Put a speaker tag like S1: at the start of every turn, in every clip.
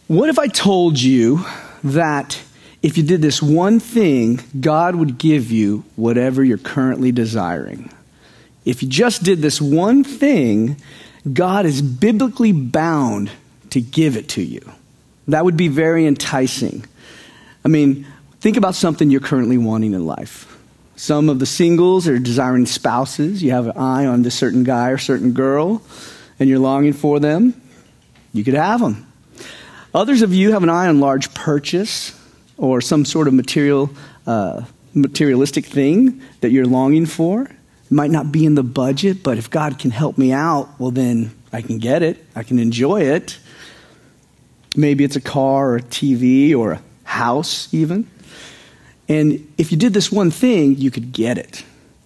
S1: What if I told you that if you did this one thing, God would give you whatever you're currently desiring? If you just did this one thing, God is biblically bound to give it to you. That would be very enticing. I mean, think about something you're currently wanting in life. Some of the singles are desiring spouses. You have an eye on this certain guy or certain girl, and you're longing for them. You could have them. Others of you have an eye on large purchase or some sort of materialistic thing that you're longing for. It might not be in the budget, but if God can help me out, well then I can get it. I can enjoy it. Maybe it's a car or a TV or a house even. And if you did this one thing, you could get it.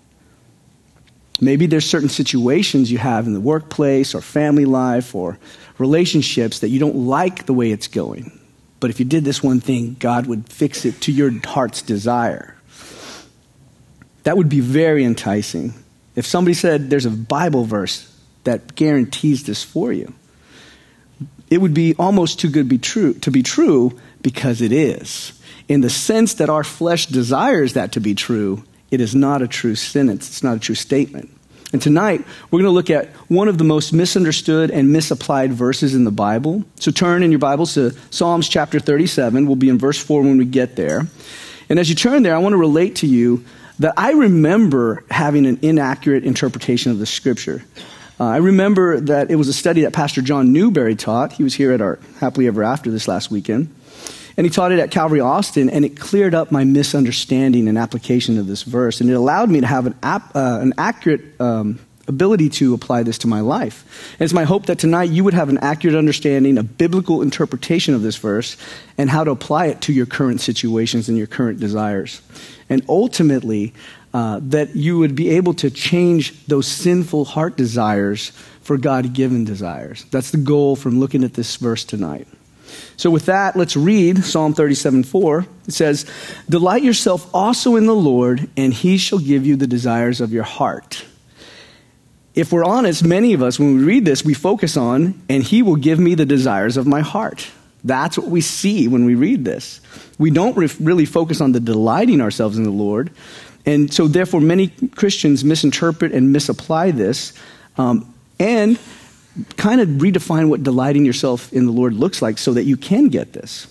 S1: Maybe there's certain situations you have in the workplace or family life or relationships that you don't like the way it's going. But if you did this one thing, God would fix it to your heart's desire. That would be very enticing. If somebody said there's a Bible verse that guarantees this for you, it would be almost too good to be true because it is. In the sense that our flesh desires that to be true, it is not a true sentence. It's not a true statement. And tonight, we're going to look at one of the most misunderstood and misapplied verses in the Bible. So turn in your Bibles to Psalms chapter 37. We'll be in verse 4 when we get there. And as you turn there, I want to relate to you that I remember having an inaccurate interpretation of the scripture. I remember that it was a study that Pastor John Newberry taught. He was here at our Happily Ever After this last weekend. And he taught it at Calvary Austin, and it cleared up my misunderstanding and application of this verse. And it allowed me to have an accurate ability to apply this to my life. And it's my hope that tonight you would have an accurate understanding, a biblical interpretation of this verse, and how to apply it to your current situations and your current desires. And ultimately, that you would be able to change those sinful heart desires for God-given desires. That's the goal from looking at this verse tonight. So with that, let's read Psalm 37:4. It says, "Delight yourself also in the Lord, and he shall give you the desires of your heart." If we're honest, many of us, when we read this, we focus on, and he will give me the desires of my heart. That's what we see when we read this. We don't really focus on the delighting ourselves in the Lord. And so therefore, many Christians misinterpret and misapply this, and kind of redefine what delighting yourself in the Lord looks like so that you can get this.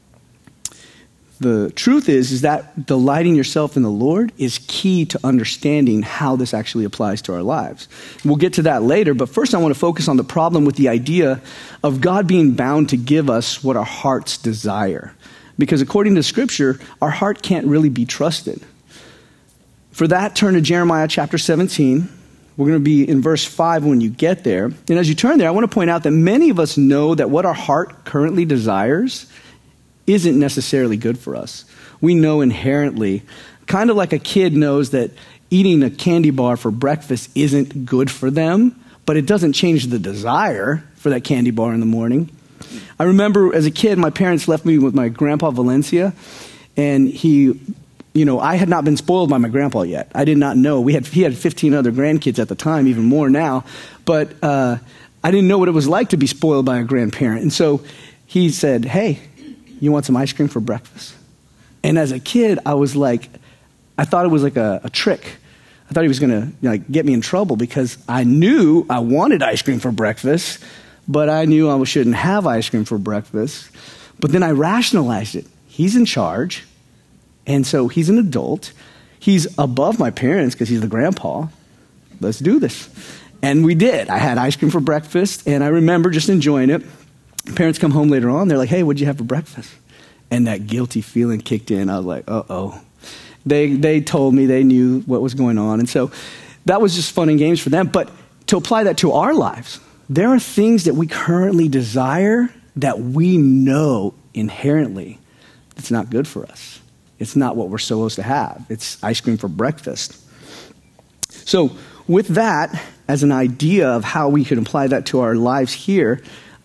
S1: The truth is that delighting yourself in the Lord is key to understanding how this actually applies to our lives. We'll get to that later, but first I want to focus on the problem with the idea of God being bound to give us what our hearts desire. Because according to Scripture, our heart can't really be trusted. For that, turn to Jeremiah chapter 17. We're going to be in verse 5 when you get there. And as you turn there, I want to point out that many of us know that what our heart currently desires isn't necessarily good for us. We know inherently, kind of like a kid knows that eating a candy bar for breakfast isn't good for them, but it doesn't change the desire for that candy bar in the morning. I remember as a kid, my parents left me with my grandpa Valencia, and I had not been spoiled by my grandpa yet. I did not know. He had 15 other grandkids at the time, even more now. But I didn't know what it was like to be spoiled by a grandparent. And so he said, "Hey, you want some ice cream for breakfast?" And as a kid, I thought it was like a trick. I thought he was going to get me in trouble because I knew I wanted ice cream for breakfast, but I knew I shouldn't have ice cream for breakfast. But then I rationalized it. He's in charge. And so he's an adult. He's above my parents because he's the grandpa. Let's do this. And we did. I had ice cream for breakfast, and I remember just enjoying it. Parents come home later on. They're like, "Hey, what'd you have for breakfast?" And that guilty feeling kicked in. I was like, uh-oh. They told me they knew what was going on. And so that was just fun and games for them. But to apply that to our lives, there are things that we currently desire that we know inherently it's not good for us. It's not what we're supposed to have. It's ice cream for breakfast. So with that as an idea of how we could apply that to our lives here,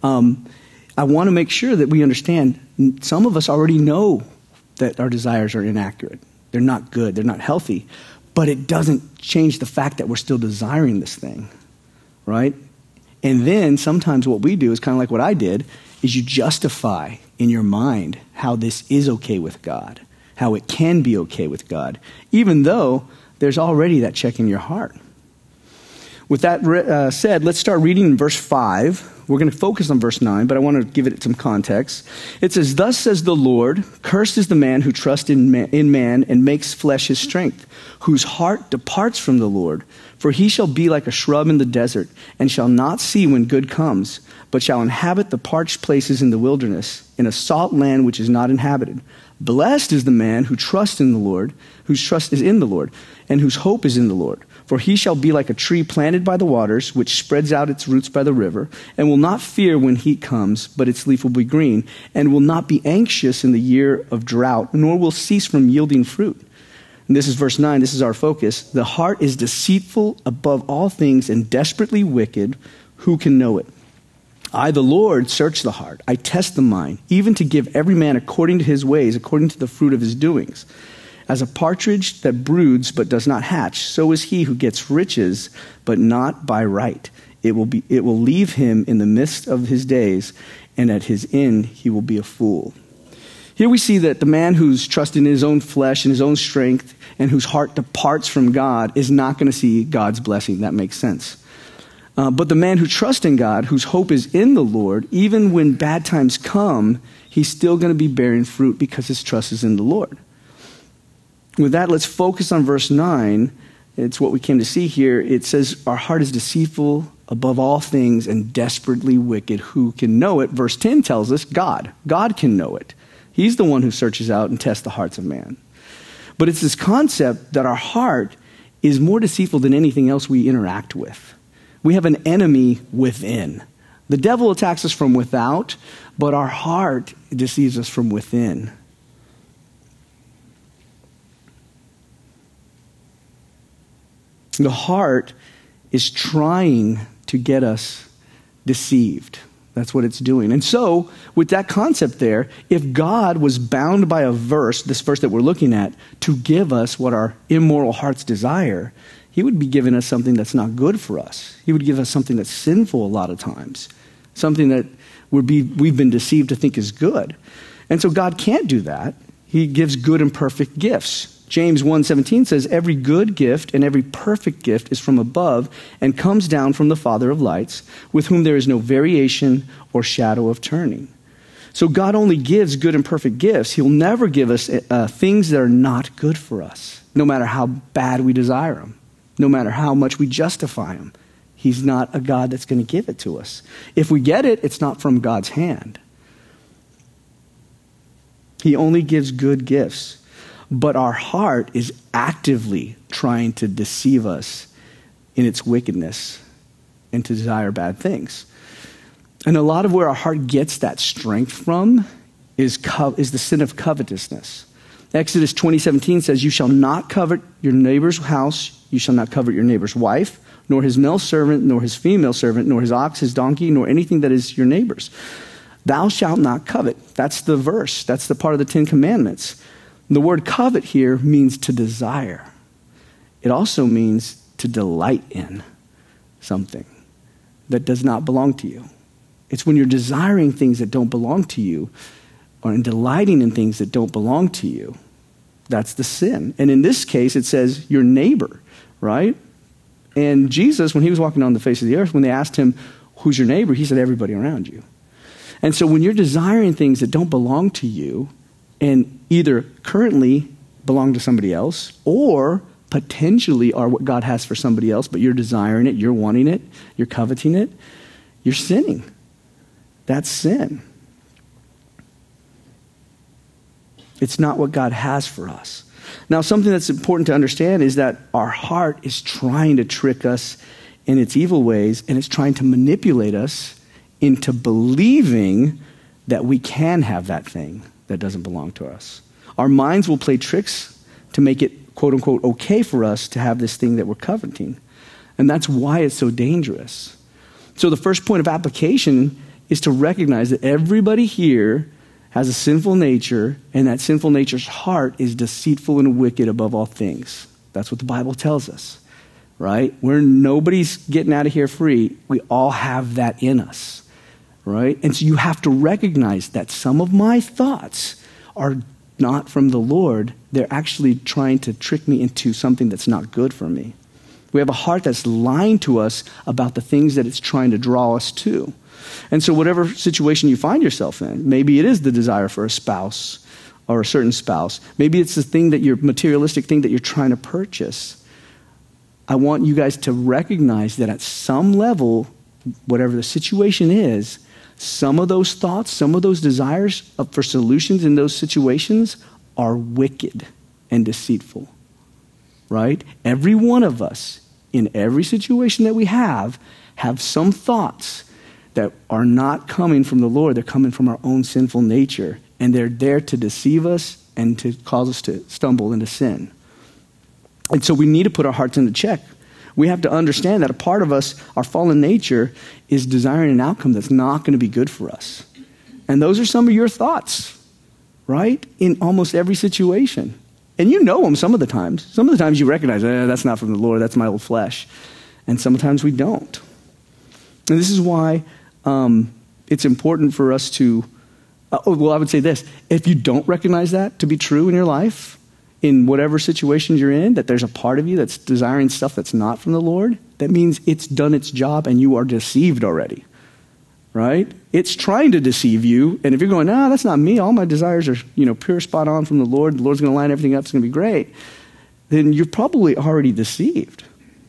S1: I want to make sure that we understand some of us already know that our desires are inaccurate. They're not good. They're not healthy. But it doesn't change the fact that we're still desiring this thing, right? And then sometimes what we do is kind of like what I did, is you justify in your mind how this is okay with God, how it can be okay with God, even though there's already that check in your heart. With that said, let's start reading in verse 5. We're going to focus on verse 9, but I want to give it some context. It says, "Thus says the Lord, cursed is the man who trusts in man and makes flesh his strength, whose heart departs from the Lord. For he shall be like a shrub in the desert, and shall not see when good comes, but shall inhabit the parched places in the wilderness, in a salt land which is not inhabited. Blessed is the man who trusts in the Lord, whose trust is in the Lord, and whose hope is in the Lord. For he shall be like a tree planted by the waters, which spreads out its roots by the river, and will not fear when heat comes, but its leaf will be green, and will not be anxious in the year of drought, nor will cease from yielding fruit." And this is verse 9. This is our focus. "The heart is deceitful above all things and desperately wicked. Who can know it? I, the Lord, search the heart. I test the mind, even to give every man according to his ways, according to the fruit of his doings. As a partridge that broods but does not hatch, so is he who gets riches, but not by right. It will leave him in the midst of his days, and at his end he will be a fool." Here we see that the man who's trusting in his own flesh and his own strength and whose heart departs from God is not going to see God's blessing. That makes sense. But the man who trusts in God, whose hope is in the Lord, even when bad times come, he's still going to be bearing fruit because his trust is in the Lord. With that, let's focus on verse 9. It's what we came to see here. It says, "Our heart is deceitful above all things and desperately wicked. Who can know it?" Verse 10 tells us God. God can know it. He's the one who searches out and tests the hearts of man. But it's this concept that our heart is more deceitful than anything else we interact with. We have an enemy within. The devil attacks us from without, but our heart deceives us from within. The heart is trying to get us deceived. That's what it's doing. And so, with that concept there, if God was bound by a verse, this verse that we're looking at, to give us what our immoral hearts desire, he would be giving us something that's not good for us. He would give us something that's sinful a lot of times, something that we've been deceived to think is good. And so God can't do that. He gives good and perfect gifts. James 1:17 says, "Every good gift and every perfect gift is from above and comes down from the Father of lights, with whom there is no variation or shadow of turning." So God only gives good and perfect gifts. He'll never give us things that are not good for us, no matter how bad we desire them, no matter how much we justify them. He's not a God that's going to give it to us. If we get it, it's not from God's hand. He only gives good gifts. But our heart is actively trying to deceive us in its wickedness and to desire bad things. And a lot of where our heart gets that strength from is the sin of covetousness. Exodus 20:17 says, "You shall not covet your neighbor's house, you shall not covet your neighbor's wife, nor his male servant, nor his female servant, nor his ox, his donkey, nor anything that is your neighbor's. Thou shalt not covet." That's the verse. That's the part of the 10 Commandments. The word covet here means to desire. It also means to delight in something that does not belong to you. It's when you're desiring things that don't belong to you or in delighting in things that don't belong to you. That's the sin. And in this case, it says your neighbor, right? And Jesus, when he was walking on the face of the earth, when they asked him, "Who's your neighbor?" he said, "Everybody around you." And so when you're desiring things that don't belong to you, and either currently belong to somebody else or potentially are what God has for somebody else, but you're desiring it, you're wanting it, you're coveting it, you're sinning. That's sin. It's not what God has for us. Now, something that's important to understand is that our heart is trying to trick us in its evil ways, and it's trying to manipulate us into believing that we can have that thing that doesn't belong to us. Our minds will play tricks to make it, quote unquote, okay for us to have this thing that we're coveting. And that's why it's so dangerous. So the first point of application is to recognize that everybody here has a sinful nature, and that sinful nature's heart is deceitful and wicked above all things. That's what the Bible tells us, right? Nobody's getting out of here free. We all have that in us, right? And so you have to recognize that some of my thoughts are not from the Lord. They're actually trying to trick me into something that's not good for me. We have a heart that's lying to us about the things that it's trying to draw us to. And so whatever situation you find yourself in, maybe it is the desire for a spouse or a certain spouse. Maybe it's the thing that materialistic thing that you're trying to purchase. I want you guys to recognize that at some level, whatever the situation is, some of those thoughts, some of those desires for solutions in those situations are wicked and deceitful, right? Every one of us, in every situation that we have some thoughts that are not coming from the Lord. They're coming from our own sinful nature, and they're there to deceive us and to cause us to stumble into sin. And so we need to put our hearts into check. We have to understand that a part of us, our fallen nature, is desiring an outcome that's not going to be good for us. And those are some of your thoughts, right? In almost every situation. And you know them some of the times. Some of the times you recognize, that's not from the Lord, that's my old flesh. And sometimes we don't. And this is why it's important for us to, I would say this, if you don't recognize that to be true in your life, in whatever situations you're in, that there's a part of you that's desiring stuff that's not from the Lord, that means it's done its job and you are deceived already, right? It's trying to deceive you, and if you're going, that's not me, all my desires are, pure, spot on from the Lord's going to line everything up, it's going to be great, then you're probably already deceived.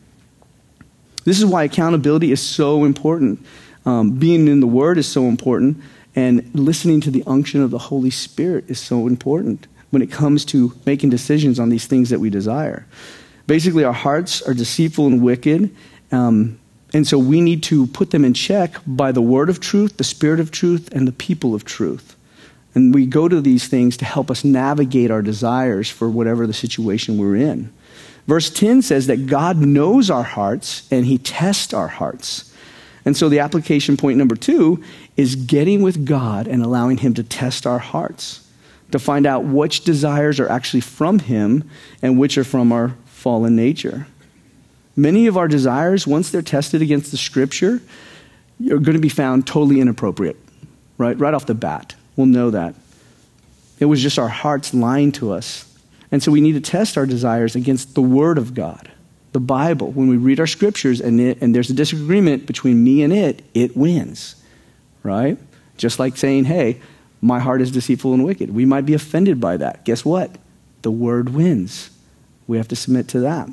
S1: This is why accountability is so important. Being in the Word is so important, and listening to the unction of the Holy Spirit is so important when it comes to making decisions on these things that we desire. Basically, our hearts are deceitful and wicked, and so we need to put them in check by the word of truth, the spirit of truth, and the people of truth. And we go to these things to help us navigate our desires for whatever the situation we're in. Verse 10 says that God knows our hearts, and he tests our hearts. And so the application point number 2 is getting with God and allowing him to test our hearts, to find out which desires are actually from him and which are from our fallen nature. Many of our desires, once they're tested against the scripture, are going to be found totally inappropriate, right? Right off the bat. We'll know that. It was just our hearts lying to us. And so we need to test our desires against the word of God, the Bible. When we read our scriptures and there's a disagreement between me and it wins, right? Just like saying, hey, my heart is deceitful and wicked. We might be offended by that. Guess what? The word wins. We have to submit to that.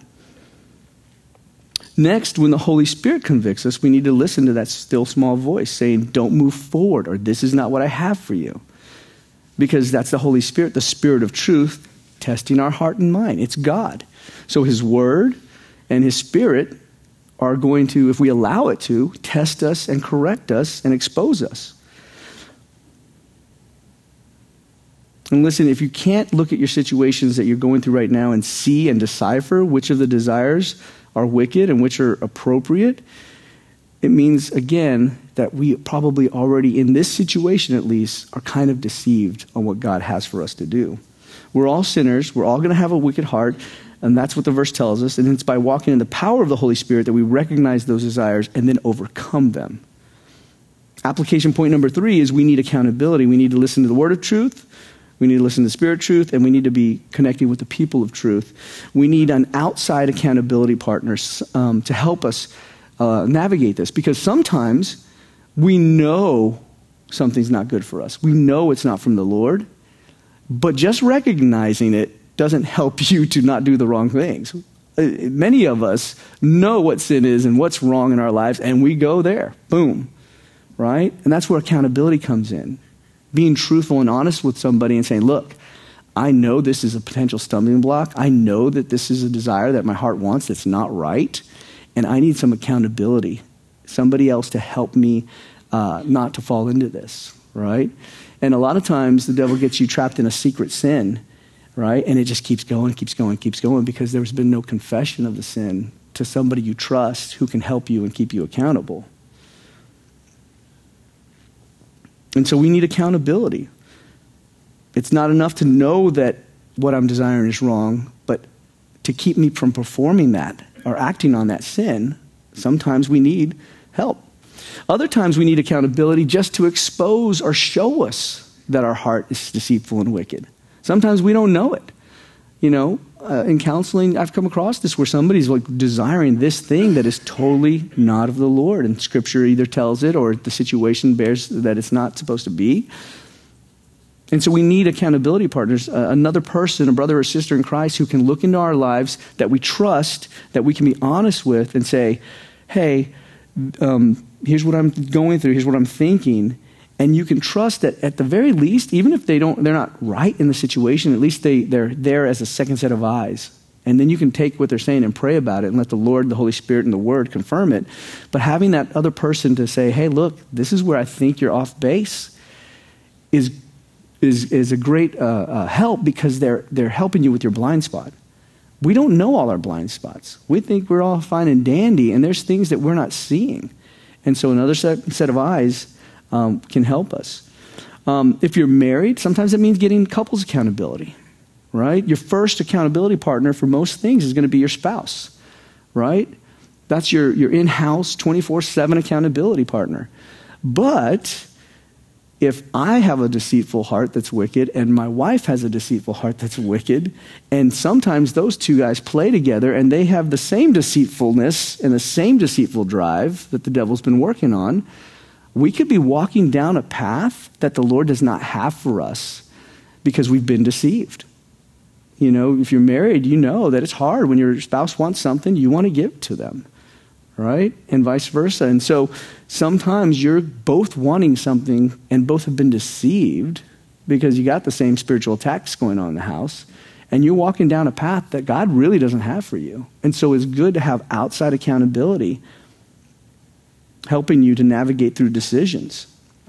S1: Next, when the Holy Spirit convicts us, we need to listen to that still small voice saying, don't move forward, or this is not what I have for you. Because that's the Holy Spirit, the Spirit of truth, testing our heart and mind. It's God. So his word and his Spirit are going to, if we allow it to, test us and correct us and expose us. And listen, if you can't look at your situations that you're going through right now and see and decipher which of the desires are wicked and which are appropriate, it means, again, that we probably already, in this situation at least, are kind of deceived on what God has for us to do. We're all sinners. We're all going to have a wicked heart, and that's what the verse tells us. And it's by walking in the power of the Holy Spirit that we recognize those desires and then overcome them. Application point number 3 is we need accountability. We need to listen to the word of truth. We need to listen to spirit truth, and we need to be connecting with the people of truth. We need an outside accountability partner to help us navigate this, because sometimes we know something's not good for us. We know it's not from the Lord, but just recognizing it doesn't help you to not do the wrong things. Many of us know what sin is and what's wrong in our lives, and we go there. Boom. Right? And that's where accountability comes in. Being truthful and honest with somebody and saying, look, I know this is a potential stumbling block. I know that this is a desire that my heart wants that's not right. And I need some accountability, somebody else to help me not to fall into this, right? And a lot of times the devil gets you trapped in a secret sin, right? And it just keeps going because there's been no confession of the sin to somebody you trust who can help you and keep you accountable. And so we need accountability. It's not enough to know that what I'm desiring is wrong, but to keep me from performing that are acting on that sin, sometimes we need help. Other times we need accountability just to expose or show us that our heart is deceitful and wicked. Sometimes we don't know it. In counseling, I've come across this where somebody's like desiring this thing that is totally not of the Lord, and Scripture either tells it or the situation bears that it's not supposed to be. And so we need accountability partners, another person, a brother or sister in Christ who can look into our lives that we trust, that we can be honest with and say, hey, here's what I'm going through, here's what I'm thinking. And you can trust that at the very least, even if they're not right in the situation, at least they're there as a second set of eyes. And then you can take what they're saying and pray about it and let the Lord, the Holy Spirit, and the Word confirm it. But having that other person to say, hey, look, this is where I think you're off base is a great help, because they're helping you with your blind spot. We don't know all our blind spots. We think we're all fine and dandy, and there's things that we're not seeing. And so another set of eyes can help us. If you're married, sometimes it means getting couples accountability, right? Your first accountability partner for most things is going to be your spouse, right? That's your in-house 24/7 accountability partner. But if I have a deceitful heart that's wicked and my wife has a deceitful heart that's wicked, and sometimes those two guys play together and they have the same deceitfulness and the same deceitful drive that the devil's been working on, we could be walking down a path that the Lord does not have for us because we've been deceived. If you're married, you know that it's hard when your spouse wants something, you want to give it to them, right? And vice versa. And so sometimes you're both wanting something and both have been deceived because you got the same spiritual attacks going on in the house, and you're walking down a path that God really doesn't have for you. And so it's good to have outside accountability helping you to navigate through decisions.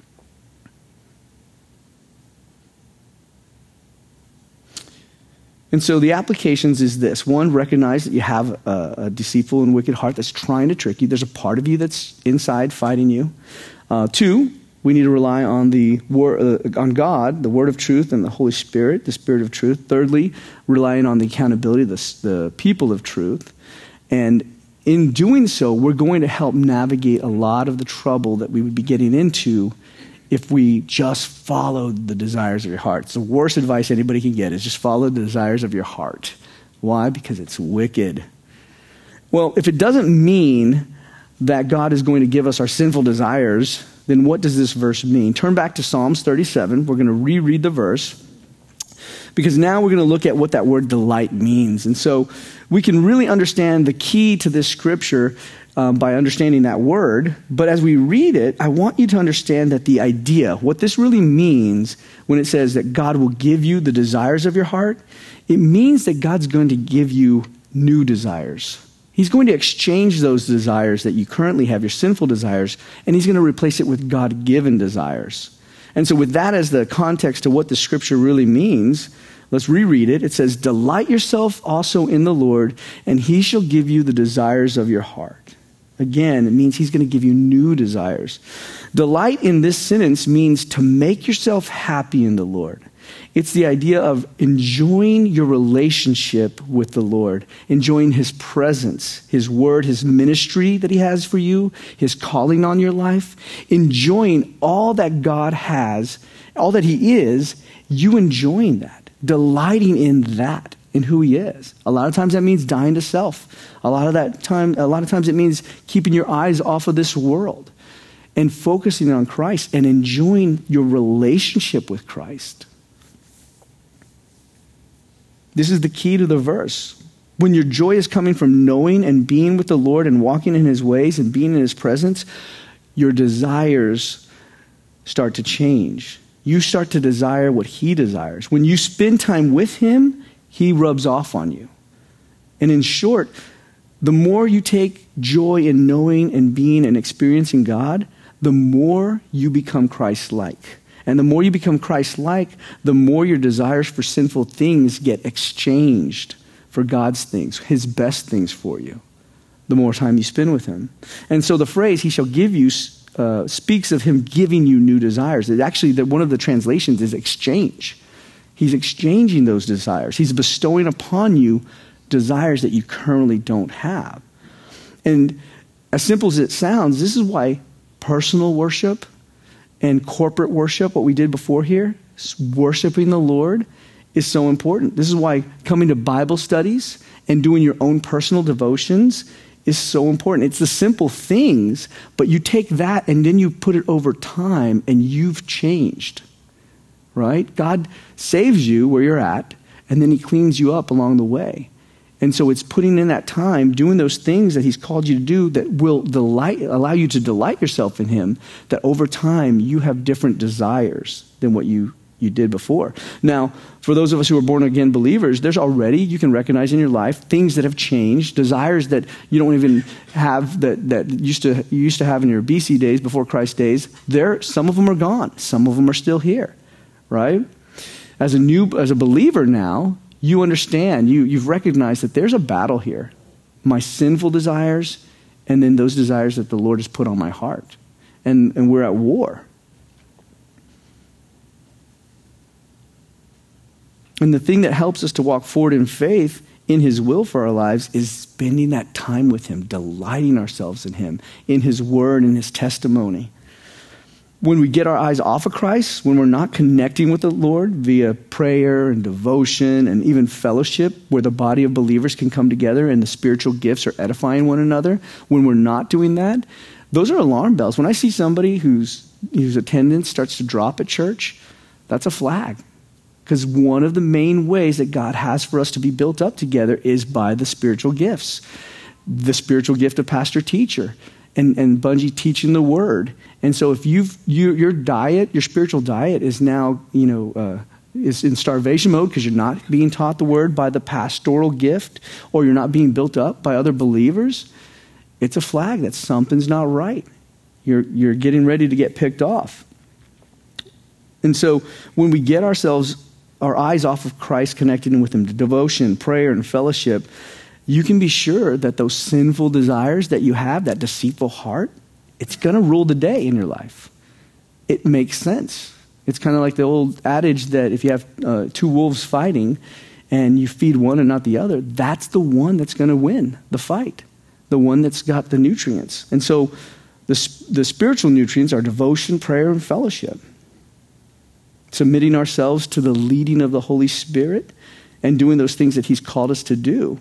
S1: And so the applications is this. One, recognize that you have a deceitful and wicked heart that's trying to trick you. There's a part of you that's inside fighting you. Two, we need to rely on on God, the Word of truth, and the Holy Spirit, the Spirit of truth. Thirdly, relying on the accountability of the people of truth. And in doing so, we're going to help navigate a lot of the trouble that we would be getting into if we just followed the desires of your heart. It's the worst advice anybody can get, is just follow the desires of your heart. Why? Because it's wicked. Well, if it doesn't mean that God is going to give us our sinful desires, then what does this verse mean? Turn back to Psalms 37. We're going to reread the verse, because now we're going to look at what that word delight means. And so we can really understand the key to this scripture by understanding that word. But as we read it, I want you to understand that the idea, what this really means when it says that God will give you the desires of your heart, it means that God's going to give you new desires. He's going to exchange those desires that you currently have, your sinful desires, and he's going to replace it with God-given desires. And so with that as the context to what the scripture really means, let's reread it. It says, delight yourself also in the Lord, and he shall give you the desires of your heart. Again, it means he's going to give you new desires. Delight in this sentence means to make yourself happy in the Lord. It's the idea of enjoying your relationship with the Lord, enjoying his presence, his word, his ministry that he has for you, his calling on your life, enjoying all that God has, all that he is, you enjoying that, delighting in that, in who he is. A lot of times that means dying to self. A lot of times it means keeping your eyes off of this world and focusing on Christ and enjoying your relationship with Christ. This is the key to the verse. When your joy is coming from knowing and being with the Lord and walking in his ways and being in his presence, your desires start to change. You start to desire what he desires. When you spend time with him, he rubs off on you. And in short, the more you take joy in knowing and being and experiencing God, the more you become Christ-like. And the more you become Christ-like, the more your desires for sinful things get exchanged for God's things, his best things for you, the more time you spend with him. And so the phrase, he shall give you, speaks of him giving you new desires. It actually, one of the translations is exchange. He's exchanging those desires. He's bestowing upon you desires that you currently don't have. And as simple as it sounds, this is why personal worship and corporate worship, what we did before here, worshiping the Lord, is so important. This is why coming to Bible studies and doing your own personal devotions is so important. It's the simple things, but you take that and then you put it over time and you've changed, right? God saves you where you're at and then he cleans you up along the way. And so it's putting in that time, doing those things that he's called you to do that will allow you to delight yourself in him, that over time you have different desires than what you did before. Now, for those of us who are born again believers, there's already, you can recognize in your life, things that have changed, desires that you don't even have that you used to have in your BC days, before Christ days. Some of them are gone. Some of them are still here, right? As a believer now, you understand, you've recognized that there's a battle here. My sinful desires and then those desires that the Lord has put on my heart. And we're at war. And the thing that helps us to walk forward in faith in his will for our lives is spending that time with him, delighting ourselves in him, in his word and his testimony. When we get our eyes off of Christ, when we're not connecting with the Lord via prayer and devotion and even fellowship, where the body of believers can come together and the spiritual gifts are edifying one another, when we're not doing that, those are alarm bells. When I see somebody whose attendance starts to drop at church, that's a flag. Because one of the main ways that God has for us to be built up together is by the spiritual gifts. The spiritual gift of pastor-teacher and Bungie teaching the word. And so if your spiritual diet is now, is in starvation mode because you're not being taught the word by the pastoral gift, or you're not being built up by other believers, it's a flag that something's not right. You're getting ready to get picked off. And so when we get our eyes off of Christ, connecting with him to devotion, prayer, and fellowship, you can be sure that those sinful desires that you have, that deceitful heart, it's going to rule the day in your life. It makes sense. It's kind of like the old adage that if you have two wolves fighting and you feed one and not the other, that's the one that's going to win the fight, the one that's got the nutrients. And so the spiritual nutrients are devotion, prayer, and fellowship. Submitting ourselves to the leading of the Holy Spirit and doing those things that he's called us to do.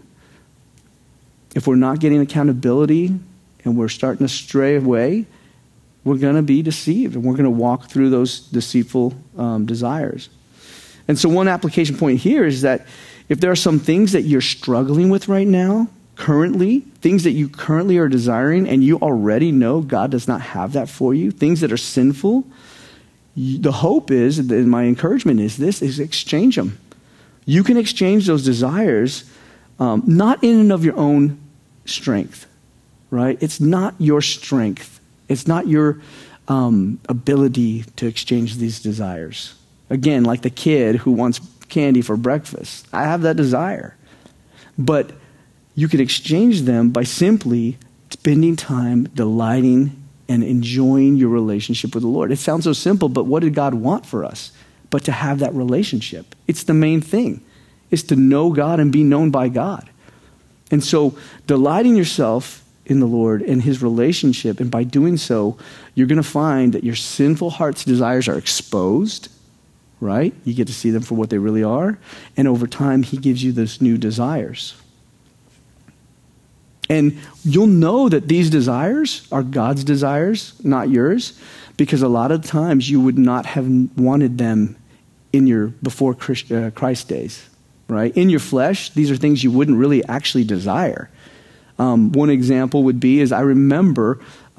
S1: If we're not getting accountability and we're starting to stray away, we're going to be deceived and we're going to walk through those deceitful desires. And so one application point here is that if there are some things that you're struggling with right now, currently, things that you currently are desiring and you already know God does not have that for you, things that are sinful, the hope is, and my encouragement is exchange them. You can exchange those desires, not in and of your own strength, right? It's not your strength. It's not your ability to exchange these desires. Again, like the kid who wants candy for breakfast. I have that desire. But you can exchange them by simply spending time delighting and enjoying your relationship with the Lord. It sounds so simple, but what did God want for us? But to have that relationship. It's the main thing, is to know God and be known by God. And so delighting yourself in the Lord and his relationship, and by doing so, you're going to find that your sinful heart's desires are exposed, right? You get to see them for what they really are. And over time, he gives you those new desires. And you'll know that these desires are God's desires, not yours, because a lot of times you would not have wanted them in your before Christ days, right? In your flesh, these are things you wouldn't really actually desire. One example would be, is I remember,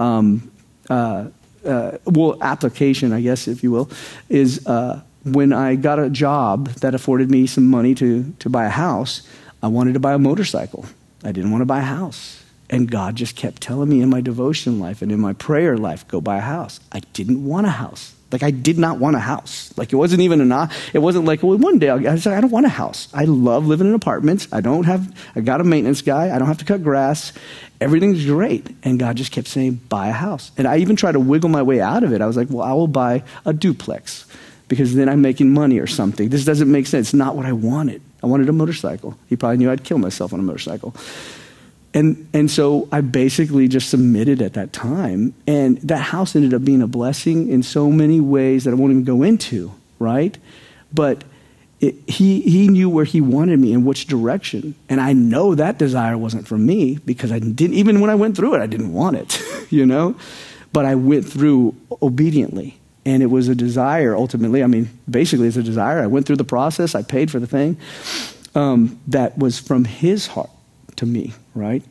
S1: application, I guess, if you will, is when I got a job that afforded me some money to buy a house, I wanted to buy a motorcycle. I didn't want to buy a house. And God just kept telling me in my devotion life and in my prayer life, go buy a house. I didn't want a house. Like, I did not want a house. Like, it wasn't even it wasn't like, well, one day I said, I don't want a house. I love living in apartments. I got a maintenance guy. I don't have to cut grass. Everything's great. And God just kept saying, buy a house. And I even tried to wiggle my way out of it. I was like, well, I will buy a duplex because then I'm making money or something. This doesn't make sense. It's not what I wanted. I wanted a motorcycle. He probably knew I'd kill myself on a motorcycle. And so I basically just submitted at that time. And that house ended up being a blessing in so many ways that I won't even go into, right? But he knew where he wanted me in which direction. And I know that desire wasn't for me because I didn't, even when I went through it, I didn't want it, you know? But I went through obediently. And it was a desire ultimately. I mean, basically it's a desire. I went through the process. I paid for the thing that was from his heart to me, right?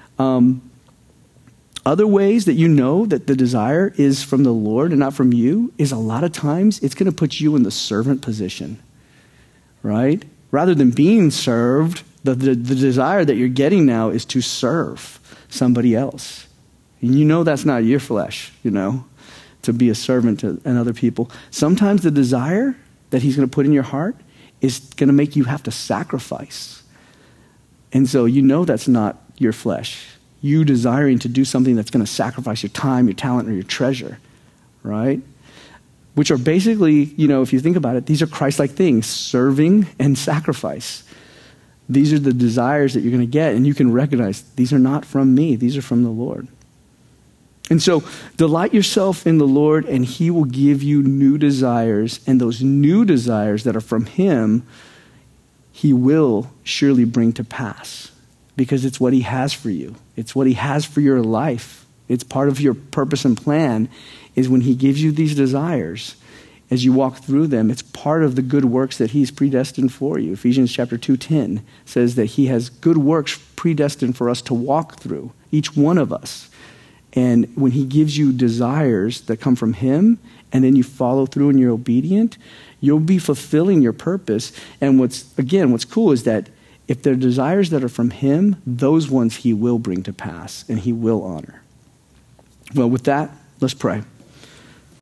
S1: Other ways that you know that the desire is from the Lord and not from you is a lot of times it's going to put you in the servant position. Right? Rather than being served, the desire that you're getting now is to serve somebody else. And you know that's not your flesh, you know, to be a servant to and other people. Sometimes the desire that he's going to put in your heart is going to make you have to sacrifice. And so you know that's not your flesh. You desiring to do something that's going to sacrifice your time, your talent, or your treasure, right? Which are basically, you know, if you think about it, these are Christ-like things, serving and sacrifice. These are the desires that you're going to get, and you can recognize these are not from me, these are from the Lord. And so delight yourself in the Lord, and he will give you new desires, and those new desires that are from him, he will surely bring to pass because it's what he has for you. It's what he has for your life. It's part of your purpose and plan is when he gives you these desires, as you walk through them, it's part of the good works that he's predestined for you. Ephesians chapter 2:10 says that he has good works predestined for us to walk through, each one of us. And when he gives you desires that come from him, and then you follow through and you're obedient, you'll be fulfilling your purpose. And what's cool is that if they're desires that are from him, those ones he will bring to pass and he will honor. Well, with that, let's pray.